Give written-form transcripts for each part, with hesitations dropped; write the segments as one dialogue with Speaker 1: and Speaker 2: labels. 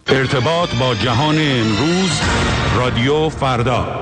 Speaker 1: ارتباط با جهان امروز، رادیو فردا.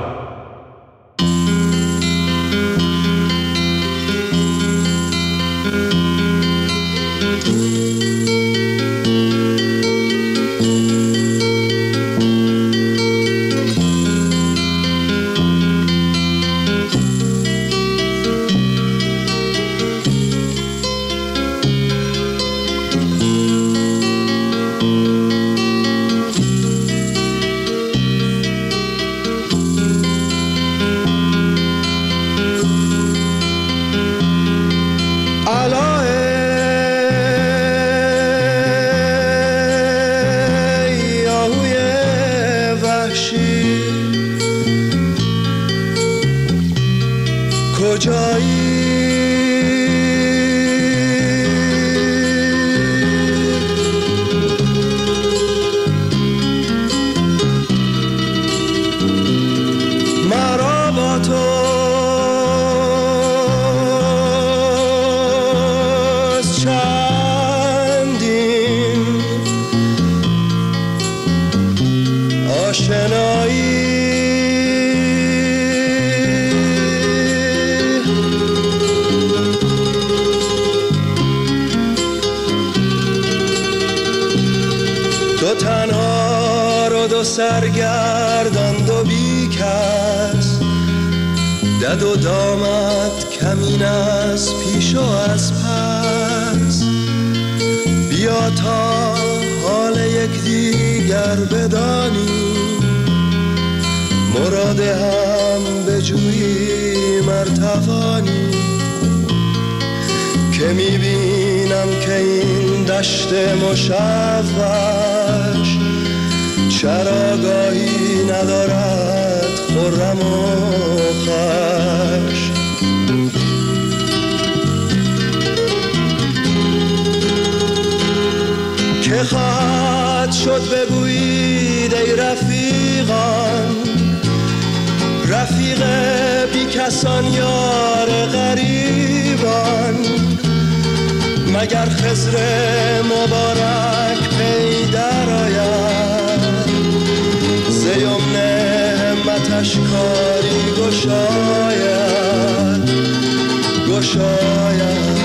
Speaker 2: سرگردان و بی کس، دد و دامت کمین از پیش و از پس. بیا تا حال یک دیگر بدانی، مراد هم بجویی مرتوانی. که میبینم که این دشت مشوش چراگاهی ندارد خرم و خوش. که خواهد شد بگویید ای رفیقان، رفیق بی کسان یار غریبان. مگر خضر مبارک پی در آید، زیمن همتش کاری گشاید گشاید.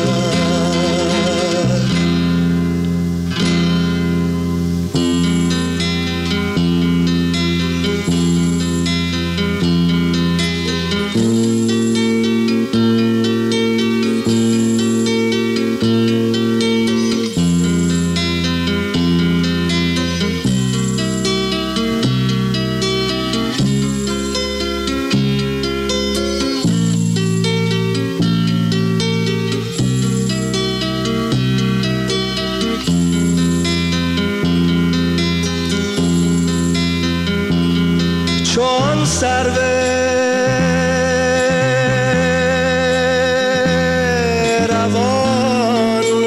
Speaker 2: روان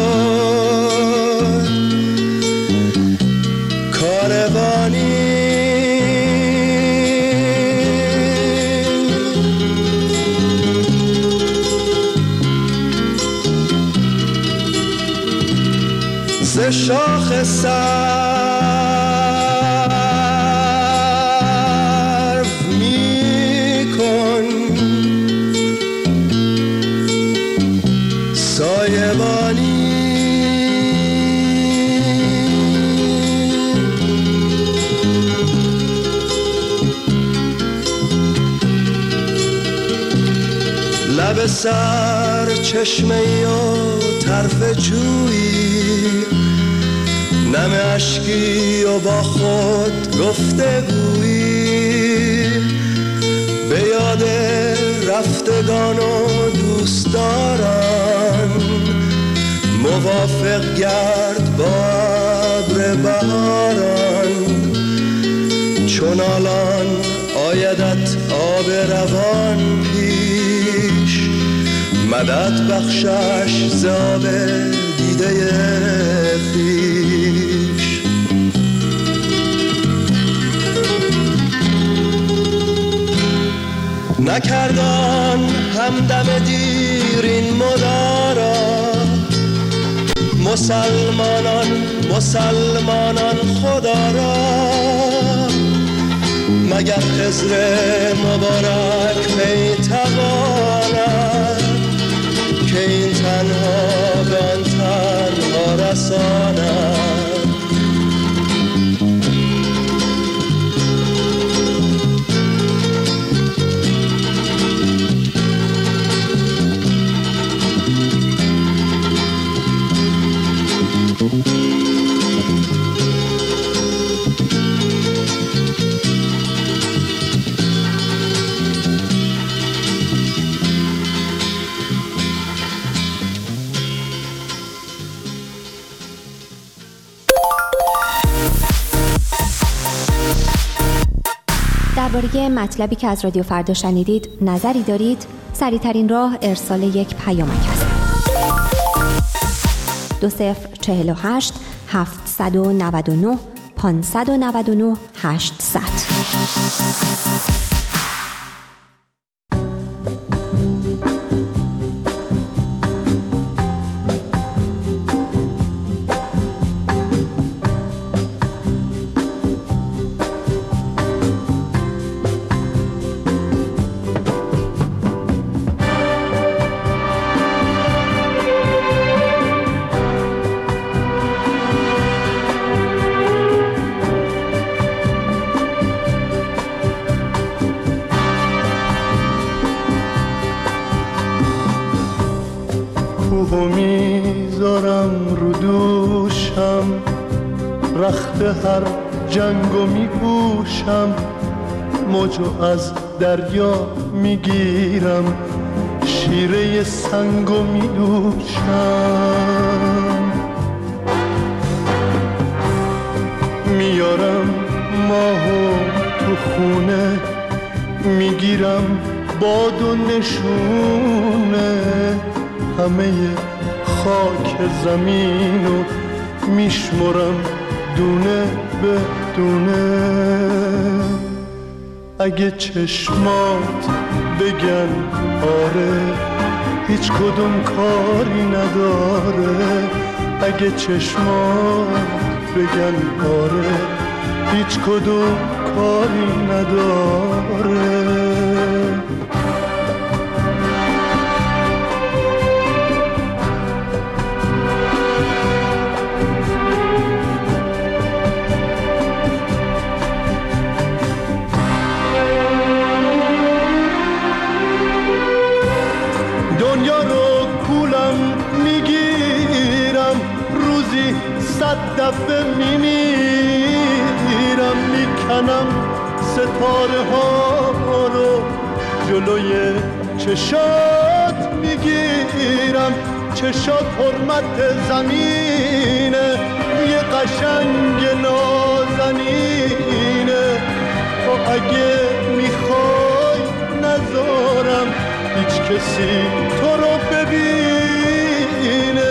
Speaker 2: شد کاروانی، ز شاخ لب سر چشمه‌ای و طرف جویی، نم اشکی و با خود گفتگویی. به یاد رفتگان و دوستداران، موافق گرد با ابر بهاران. چون الان آیدت آب روان پیش، مدد بخشش ز آب دیده خویش. نکردان همدم دیر این مدارا، مسلمانان مسلمانان خدا را، مگر خضر مبارک می تواند که این تنها به آن تنها رساند.
Speaker 3: درباره مطلبی که از رادیو فردا شنیدید نظری دارید؟ سریع‌ترین راه ارسال یک پیامک است. 2048 799 599 800.
Speaker 2: کوهو میذارم رو دوشم، رخت هر جنگو میپوشم، موجو از دریا میگیرم، شیره سنگو میدوشم، میارم ماهو تو خونه، میگیرم باد و نشونه، همه خاک زمینو میشمرم دونه به دونه. اگه چشمات بگن آره هیچ کدوم کاری نداره، اگه چشمات بگن آره هیچ کدوم کاری نداره. دنیا رو کولم میگیرم، روزی 100 دفعه میمیرم، میکنم ستاره ها رو جلوی چشات میگیرم، چشات حرمت زمینه، یه قشنگ نازنینه، تو اگه میخوای نذارم هیچ کسی تو رو ببینه،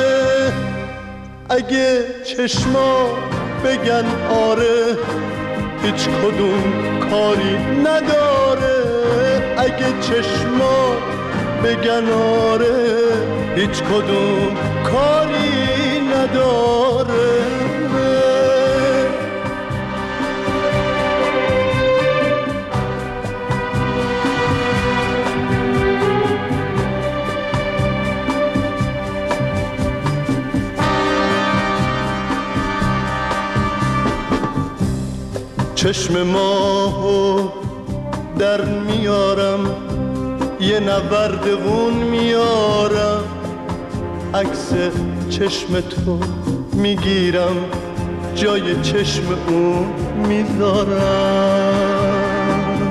Speaker 2: اگه چشما بگن آره هیچ کدوم کاری نداره، اگه چشما بگن آره هیچ کدوم کاری نداره. چشم ماهو در میارم، یه نوردون میارم، عکس چشم تو میگیرم، جای چشم اون میذارم،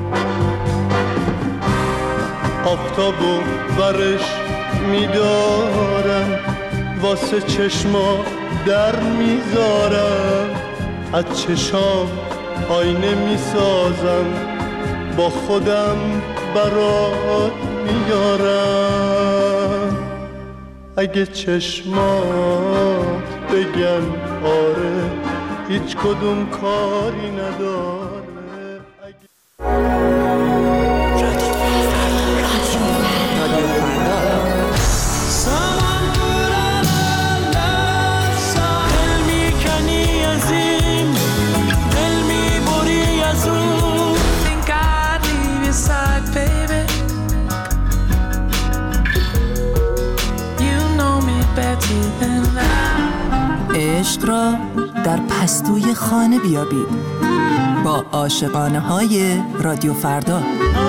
Speaker 2: آفتابو برش میدارم، واسه چشما در میذارم، از چشام آینه میسازم، با خودم برات میارم، اگه چشمات بگن آره هیچ کدوم کاری نداره.
Speaker 4: عشق را در پستوی خانه بیابید با عاشقانه های رادیو فردا.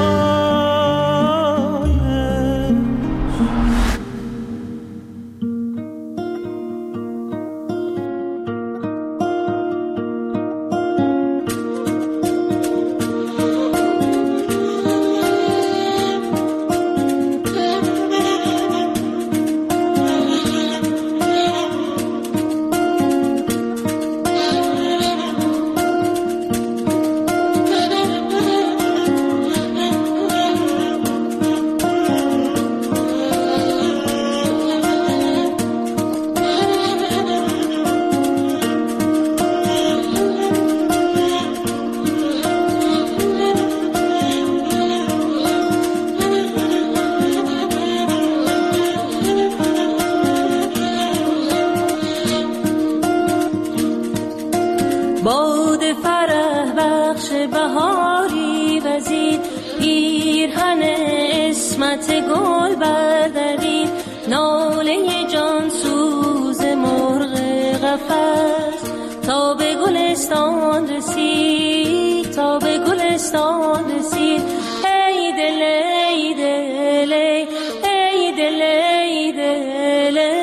Speaker 5: باد فرح بخش بهاری وزید، پیرهن اسمت گل بردارید، ناله جان سوز مرغ قفس تا به گلستان رسید، تا به گلستان رسید. ای دل ای دل ای دل ای دل.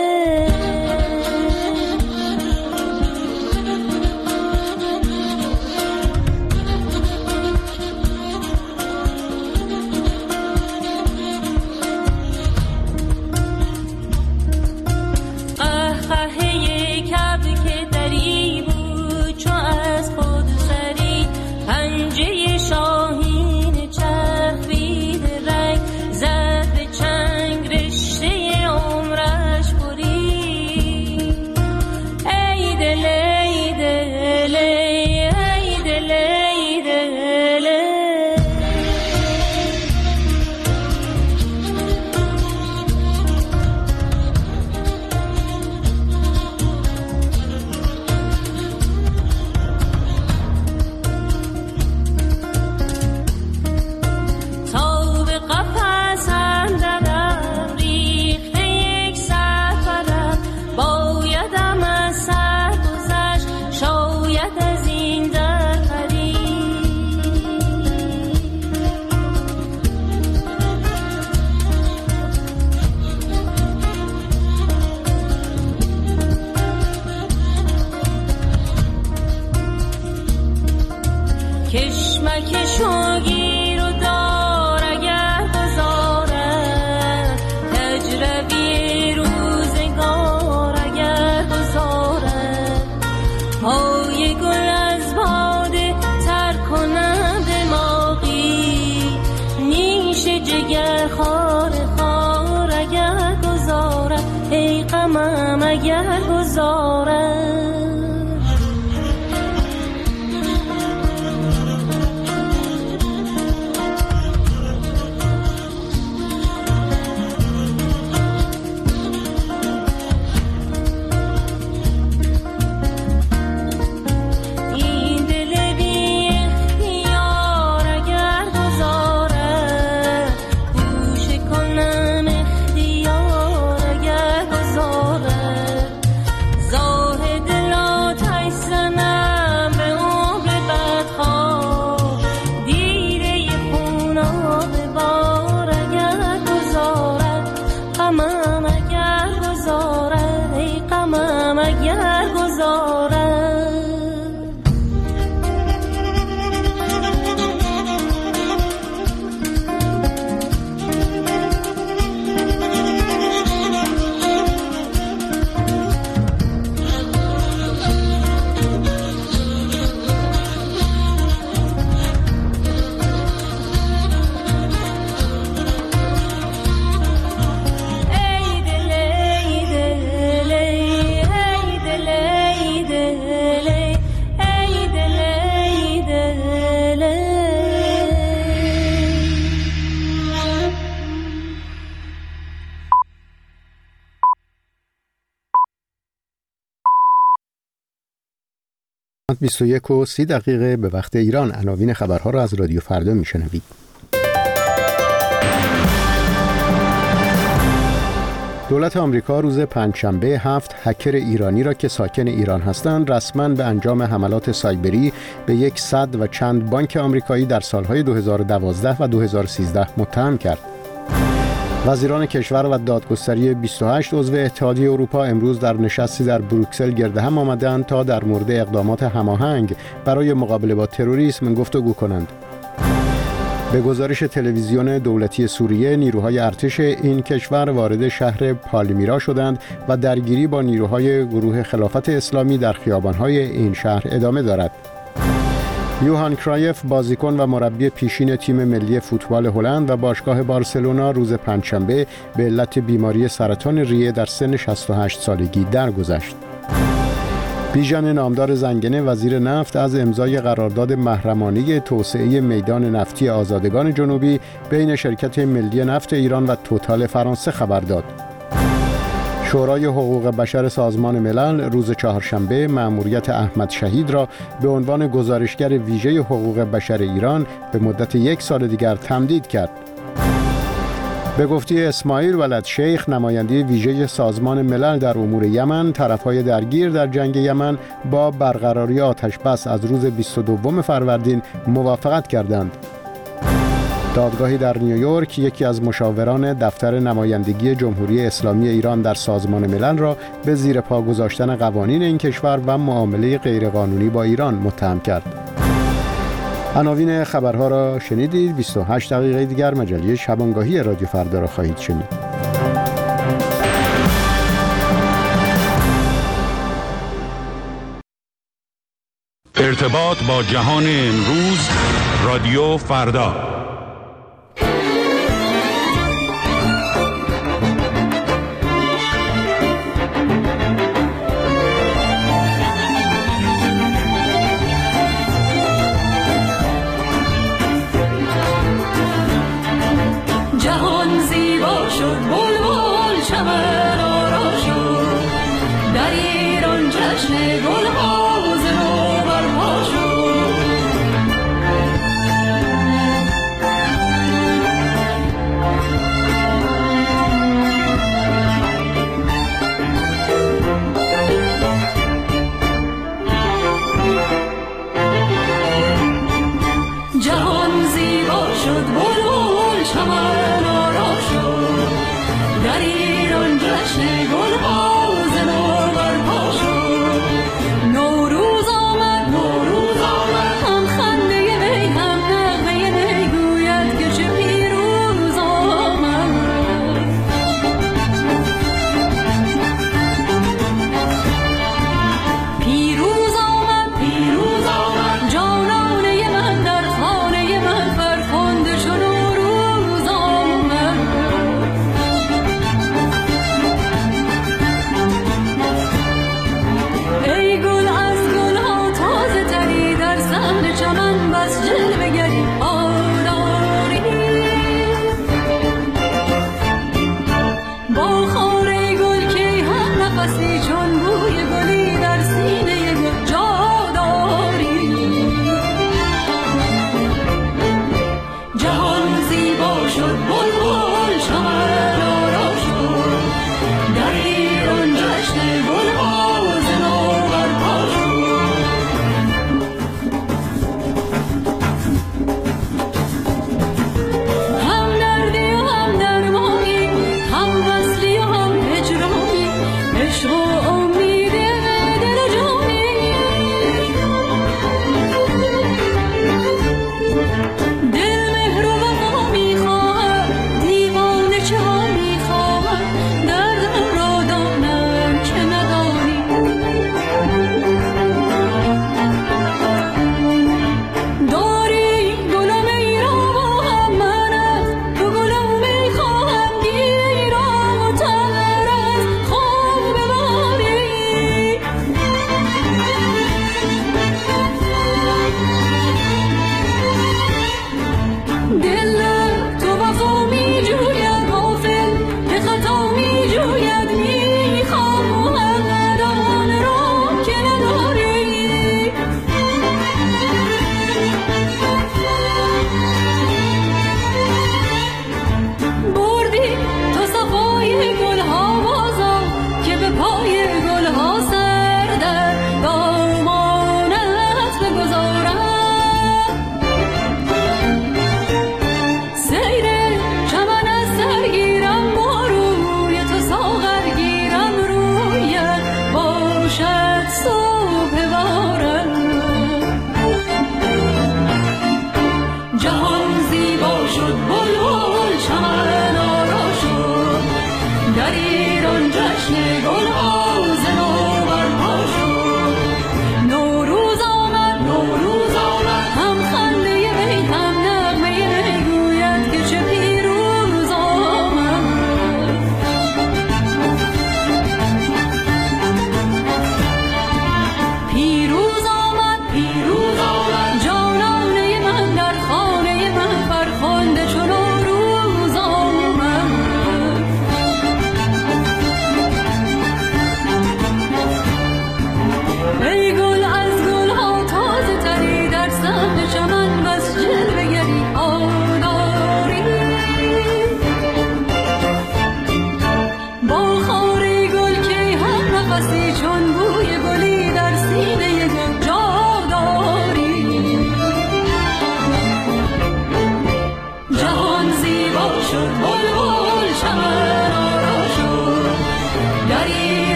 Speaker 6: ساعت 21:30 به وقت ایران. عناوین خبرها را از رادیو فردا میشنوید. دولت آمریکا روز پنجشنبه 7 هکر ایرانی را که ساکن ایران هستند رسما به انجام حملات سایبری به 100 و چند بانک آمریکایی در سالهای 2012 و 2013 متهم کرد. وزیران کشور و دادگستری 28 عضو اتحادیه اروپا امروز در نشستی در بروکسل گرد هم آمدند تا در مورد اقدامات هماهنگ برای مقابله با تروریسم گفتگو کنند. به گزارش تلویزیون دولتی سوریه، نیروهای ارتش این کشور وارد شهر پالمیرا شدند و درگیری با نیروهای گروه خلافت اسلامی در خیابان‌های این شهر ادامه دارد. یوهان کرایف، بازیکن و مربی پیشین تیم ملی فوتبال هلند و باشگاه بارسلونا، روز پنجشنبه به علت بیماری سرطان ریه در سن 68 سالگی درگذشت. بیژن نامدار زنگنه، وزیر نفت، از امضای قرارداد محرمانه توسعه میدان نفتی آزادگان جنوبی بین شرکت ملی نفت ایران و توتال فرانسه خبر داد. شورای حقوق بشر سازمان ملل روز چهارشنبه مأموریت احمد شهید را به عنوان گزارشگر ویژه حقوق بشر ایران به مدت 1 سال دیگر تمدید کرد. به گفته اسماعیل ولد شیخ، نماینده ویژه سازمان ملل در امور یمن، طرفهای درگیر در جنگ یمن با برقراری آتش‌بس از روز 22 فروردین موافقت کردند. دادگاهی در نیویورک یکی از مشاوران دفتر نمایندگی جمهوری اسلامی ایران در سازمان ملل را به زیر پا گذاشتن قوانین این کشور و معامله غیرقانونی با ایران متهم کرد. عناوین خبرها را شنیدید. 28 دقیقه دیگر مجله شبانگاهی رادیو فردا را خواهید شنید.
Speaker 1: ارتباط با جهان امروز، رادیو فردا.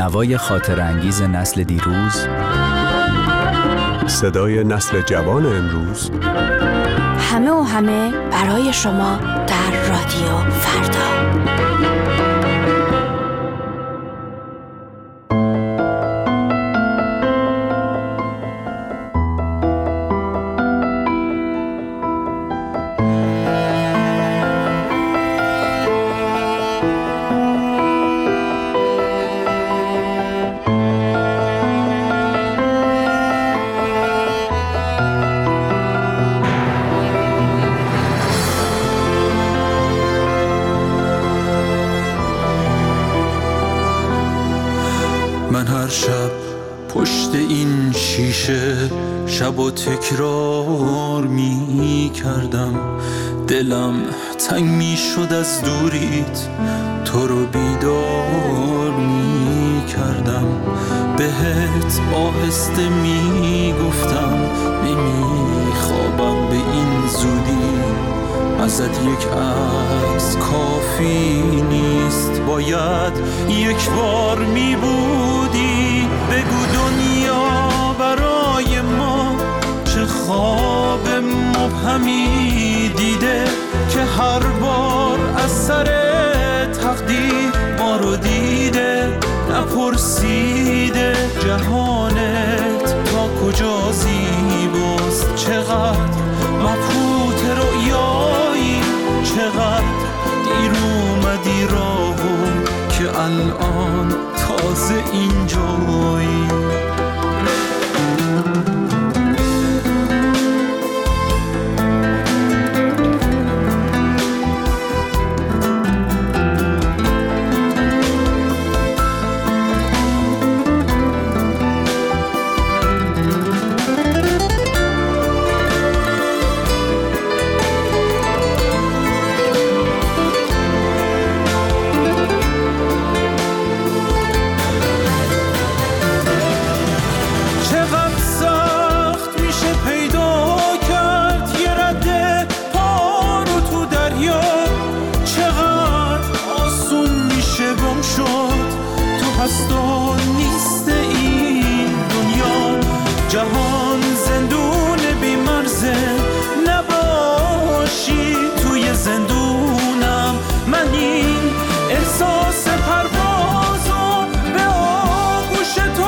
Speaker 4: نوای خاطرانگیز نسل دیروز،
Speaker 7: صدای نسل جوان امروز،
Speaker 8: همه و همه برای شما در رادیو فردا.
Speaker 9: من هر شب پشت این شیشه شب و تکرار می کردم، دلم تنگ می شد از دوریت، تو رو بیدار می کردم، بهت آهسته می گفتم نمی خوابم به این زودی، ازت یک عکس کافی نیست، باید یک بار می بودی، بگو دنیا برای ما چه خواب مبهمی دیده که هر بار از سر تقدیر ما رو دیده، نپرسیده جهانت تا کجا زیباست، چقدر مبهوت رؤیایی، چقدر دیر اومدی راهو که الان تازه اینجایی. جهان زندون بی‌مرزه، نباشی توی زندونم، من این احساس پروازو به آغوش تو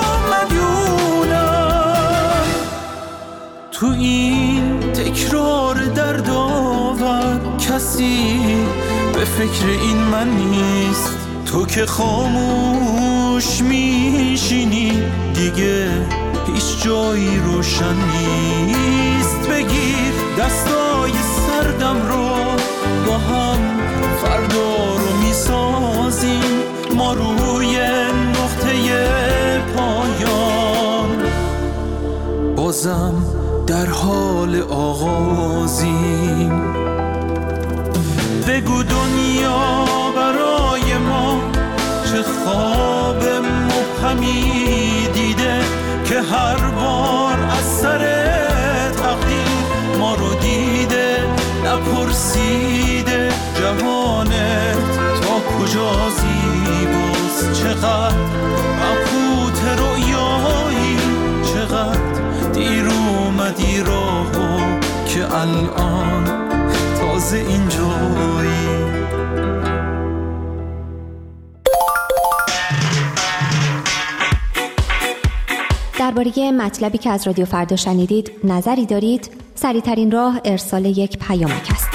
Speaker 9: مدیونم، تو این تکرار دردآور کسی به فکر این من نیست، تو که خاموش میشینی دیگه هیچ جایی روشن نیست، بگیر دستای سردم رو با هم فردا رو میسازیم، ما روی نقطه پایان بازم در حال آغازیم، بگو دنیا برای ما چه خواب مبهمی دیده که هر بار از سر تقدیر ما رو دیده، نپرسیده جهانت تا کجا زیباست، چقدر مبهوت رؤیایی، چقدر دیر اومدی راهو که الان تازه اینجایی.
Speaker 3: درباره مطلبی که از رادیو فردا شنیدید نظری دارید؟ سریع‌ترین راه ارسال یک پیامک است.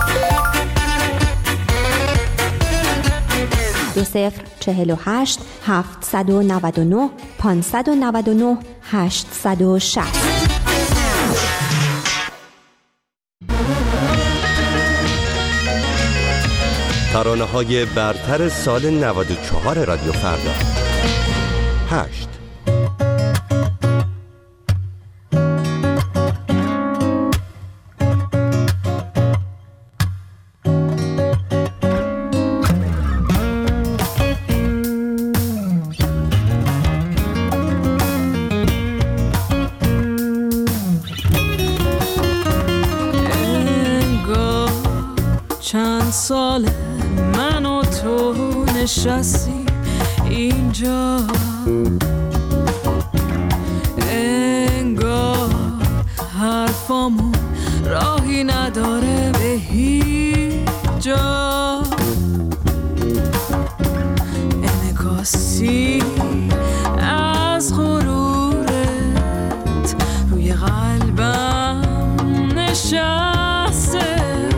Speaker 3: 2048 799 599 860.
Speaker 10: ترانه‌های برتر سال 94 رادیو فردا. 8.
Speaker 11: چند سال من و تو نشستیم اینجا انگار حرفامون راهی نداره به هیچ جا، انعکاسی از غرورت روی قلبم نشسته،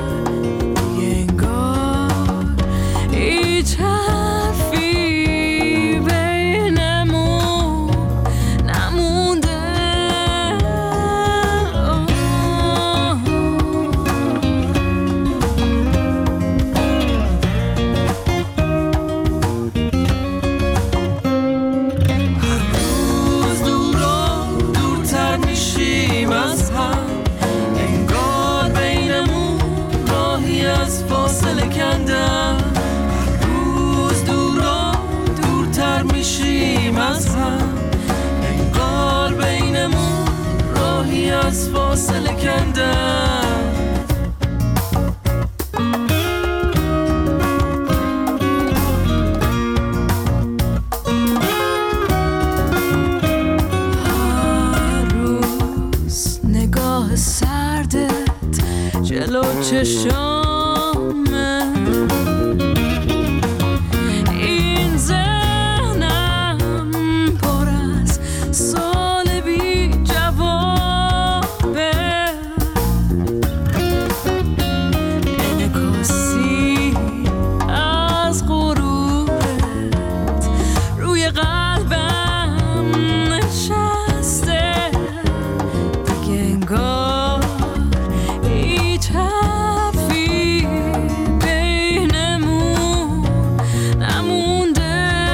Speaker 11: انگار هیچ حرفی بینمون نمونده. روز دورا دورتر میشیم از هم، انگار بینمون راهی از فاصله کندم. هر روز نگاه سردت جلو چشام، این ذهنم پر از سوال بی جوابه، انعکاسی از غرورت روی قلبم نشسته، دیگه انگار هیچ حرفی بینمون نمونده.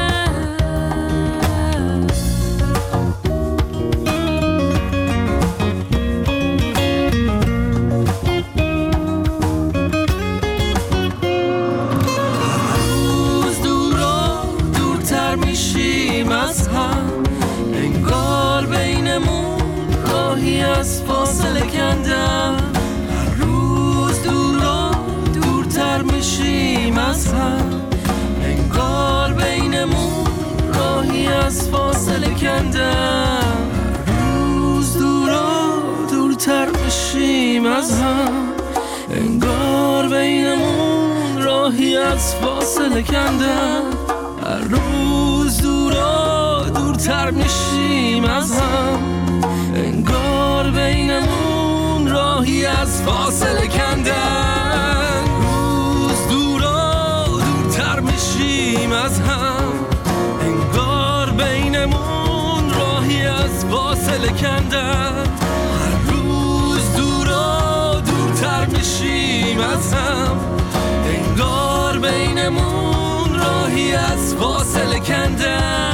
Speaker 11: روز دورا دورتر میشیم از هم، انگار بینمون راهی از فاصله کندم. روز دورا دورتر میشیم از هم، انگار بینمون راهی از فاصله کندم. روز دورا دورتر میشیم از هم، انگار بینمون راهی از فاصله کندم. روز دورا دورتر میشیم از هم، انگار بینمون راهی از فاصله کندن. روز دورا دورتر میشیم از هم، انگار بینمون راهی از فاصله کندن. روز دورا دورتر میشیم از هم، انگار بینمون راهی از فاصله کندن.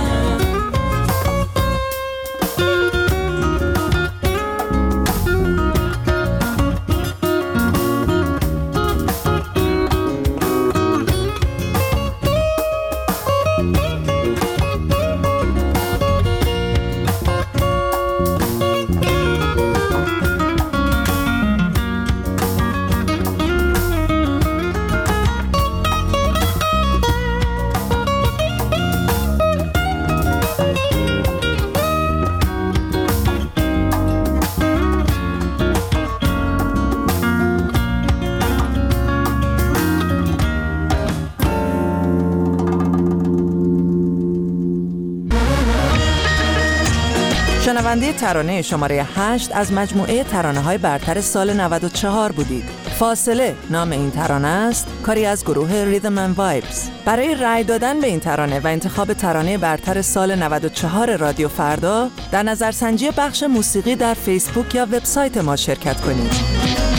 Speaker 12: شنونده ترانه شماره 8 از مجموعه ترانه‌های برتر سال 94 بودید. فاصله نام این ترانه است، کاری از گروه ریدم اند وایبز. برای رأی دادن به این ترانه و انتخاب ترانه برتر سال 94 رادیو فردا، در نظرسنجی بخش موسیقی در فیسبوک یا وبسایت ما شرکت کنید.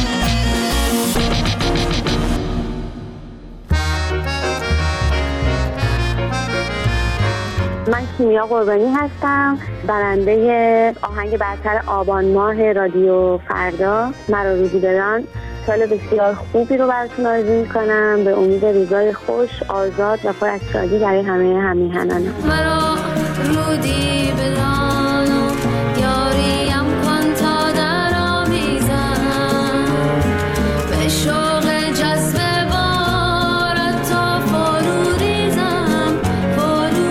Speaker 13: من کیمیا قربانی هستم، برنده آهنگ برتر آبان ماه رادیو فردا مرا روزی بدان. سال بسیار خوبی رو براتون آرزو می‌کنم، به امید روزای خوش، آزاد و پر از شادی برای همه همیهنانم.
Speaker 5: مرا رودی بدان و یاریم کن تا در آمیزم، به شوق جذب بارت تا فرو ریزم، فرو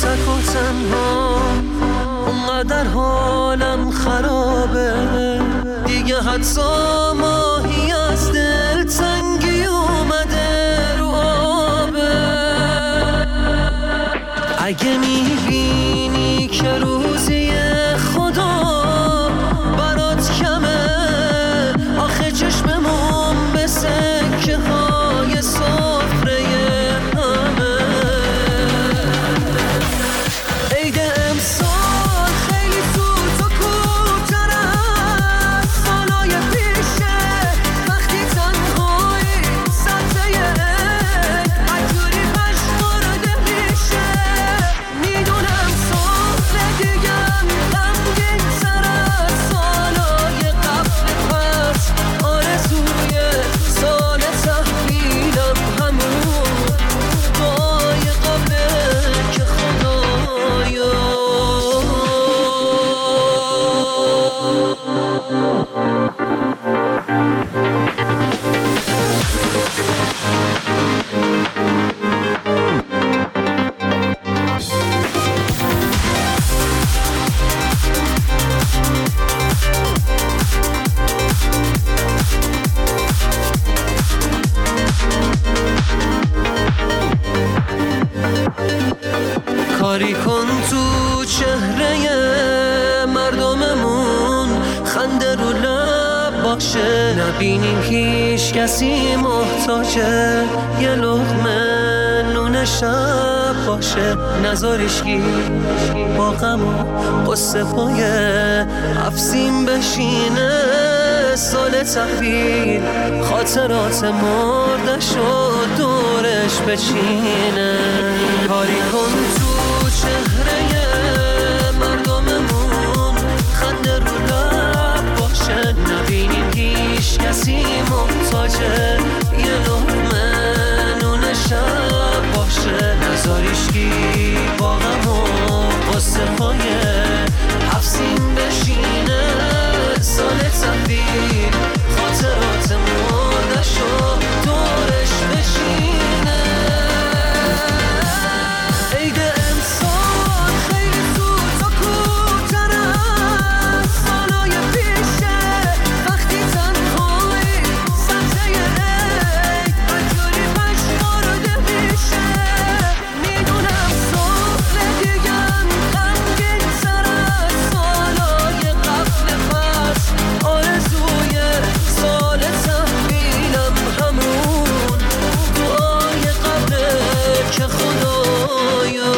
Speaker 11: تک و تنها، اونقدر حالم خرابه دیگه، حتی ماهی از دل تنگی اومده رو آبه. اگه میبینی که روزی خدا برات کمه، آخه چشممون به سکه های سفره همه. عید امسال خیلی زود و کوتر از سالای پیشه، وقتی تنهایی سطحه عجوری پشمارده میشه. میدونم سال دیگم غمگین تر از سالای قبل، پس آرزوی سال تحویلم همون دعای قبله که خدایا. کاری کن تو چهره مردممون خنده رو لب باشه، نبینیم هیچ کسی محتاجه یه لقمه نون شب باشه. نذاریشگی با غم و قصه پای افسیم بشینه، سال تحویل خاطرات مردش و دورش بچینه. کاری کن تو چهره مردممون خنده رو لب باشه، نبینیم هیچ کسی محتاجه یه لقمه نون شب باشه. نذاریشگی با غم و قصه پای افسین بشینه، سال تحویل خاطرات مردش و دورش بشینه. عید امسال خیلی زود و کوتر از سالای پیشه، وقتی تنهایی سطحه عید عجوری پشمارده میشه. میدونم سال دیگم غمگین تر از سالای قبل، پس آرزوی سال تحویلم همون دعای قبله که خدایا.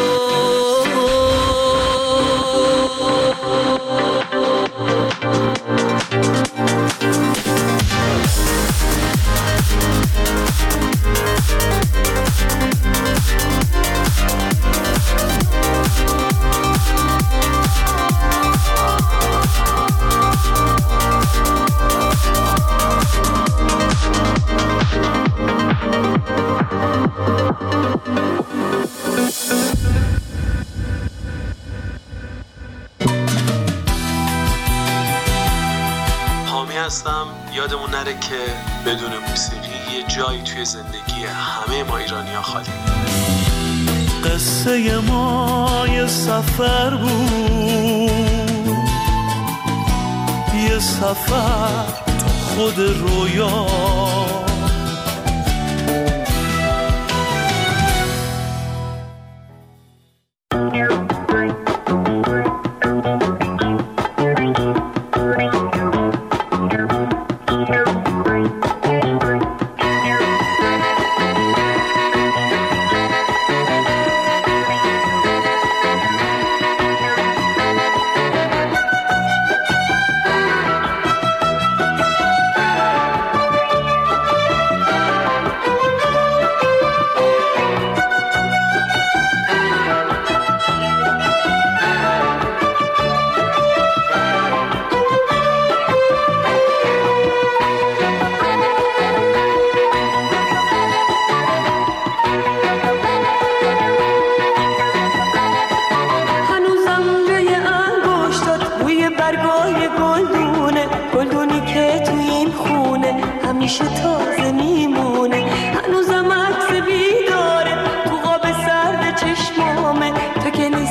Speaker 14: حامی هستم. یادمون نره که بدون موسیقی یه جایی توی زندگی همه ما ایرانی‌ها خالی.
Speaker 9: قصه ما یه سفر بود، یه سفر تو خود رویا.
Speaker 15: همیشه تازه میمونه، هنوزم عکس بیداره تو قاب سرد چشمامه، تو که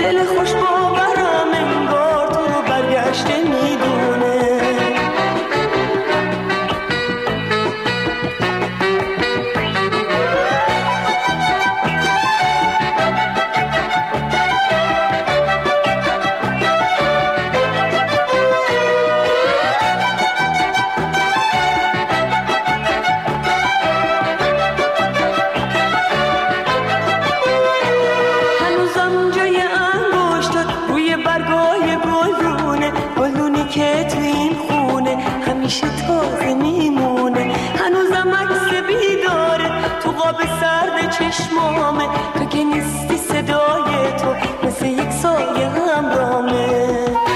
Speaker 15: دل خوش باورم انگار تو رو برگشته میدونه. همیشه تازه میمونه، هنوزم عکس بیداره تو قاب سرد چشمامه. تو که نیستی صدای تو مثل یک سایه همرامه.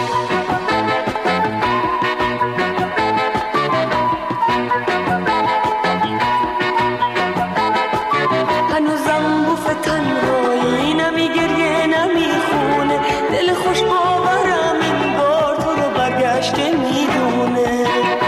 Speaker 15: هنوزم بوف تنهایی نمیگریه نمیخونه، دل خوش باورم انگار تو رو برگشته میدونه.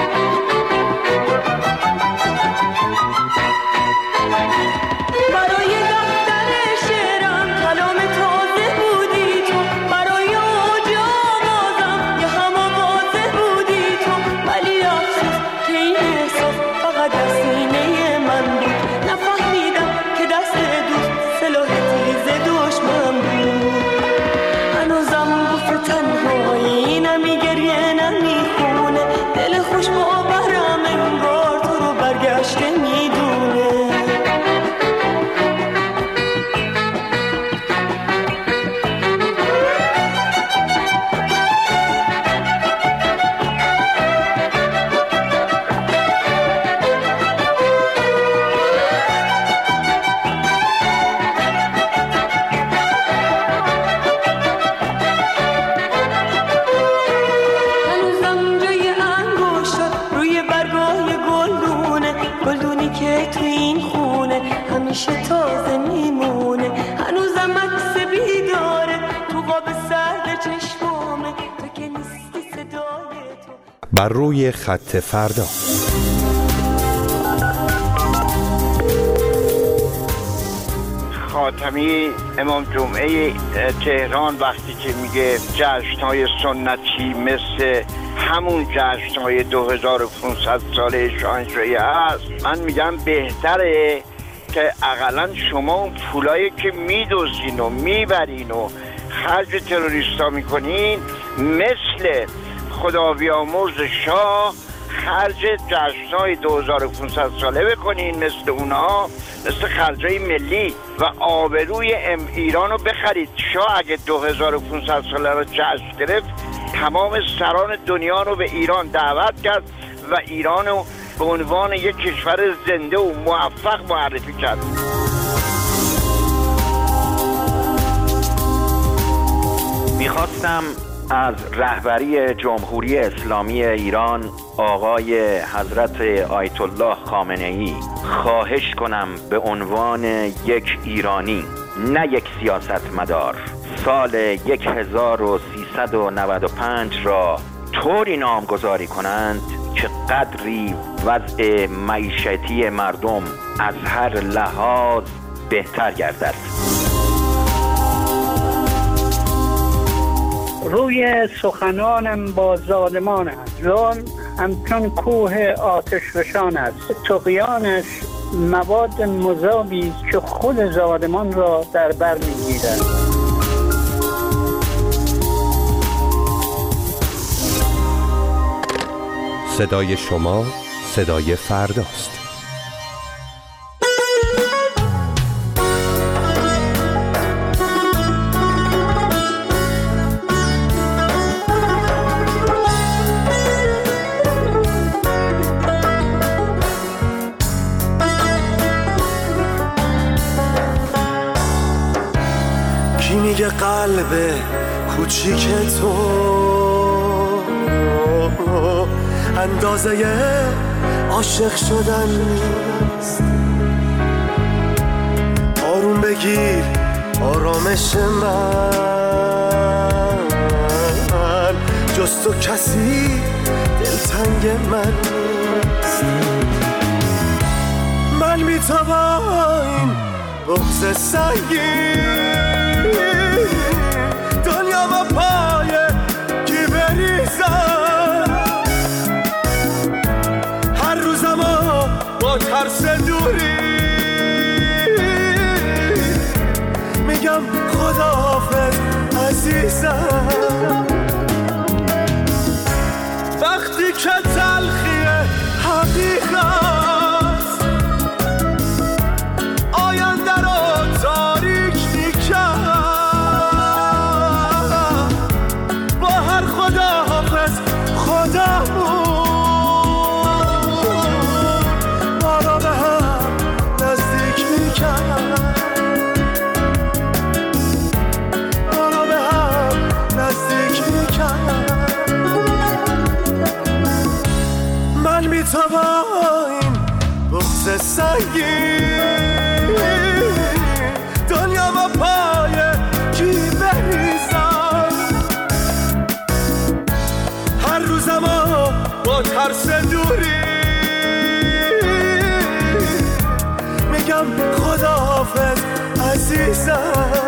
Speaker 15: برای دفتر شعرم کلام تازه بودی تو، برای اوج آوازم یه هم آوازه بودی تو. ولی افسوس که این احساس فقط در سینه من بود، نفهمیدم که دست دوست سلاح تیز دشمن بود. هنوزم گفت تنهایی نمیگریه نمیخونه، دل خوش باورم انگار تو رو برگشته میدونه. هنوزم جای انگشتات روی برگای گلدونه، گلدونی که تو این خونه همیشه تازه میمونه. هنوزم عکس بیداره تو قاب سرد چشمامه. تو که نیستی صدای تو.
Speaker 10: بر روی خط فردا.
Speaker 16: خاتمی امام جمعه تهران وقتی که میگه جشن‌های سنتی مثل همون جشن‌های 2500 ساله شاهنشاهی هست، من میگم بهتره که اقلا شما اون پولایی که میدوزین و میبرین و خرج تروریستا میکنین مثل خدا بیامرز شاه خرج جشن‌های 2500 ساله بکنین، مثل اونها، مثل خرجای ملی و آبروی ایران رو بخرید. شاه اگه 2500 ساله رو جشن گرفت، تمام سران دنیا رو به ایران دعوت کرد و ایران رو به عنوان یک کشور زنده و موفق معرفی کرد.
Speaker 17: میخواستم از رهبری جمهوری اسلامی ایران آقای حضرت آیت الله خامنه‌ای خواهش کنم به عنوان یک ایرانی، نه یک سیاستمدار، سال 1395 را طوری نامگذاری کنند که قدری وضع معیشتی مردم از هر لحاظ بهتر گردد.
Speaker 18: روی سخنانم با ظالمان است، ظلم همچون کوه آتش فشان است، طغیانش مواد مذابی که خود ظالمان را در بر میگیرد.
Speaker 10: صدای شما صدای فرداست.
Speaker 9: کی میگه قلب کوچیک تو اندازه عاشق شدن نیست؟ آروم بگیر آرامش من، جز تو کسی دلتنگ من نیست. من میتوان بغض سنگین عزیزم. وقتی که تلخی حقیقت آینده رو تاریک میکرد، با هر خداحافظ خودمون ما را به هم نزدیک میکرد، ما را به هم نزدیک میکرد. من بی تو با این بغض سنگین دنیا با پای کی بریزم، هر روزم با ترس دوری میگم خداحافظ عزیزم.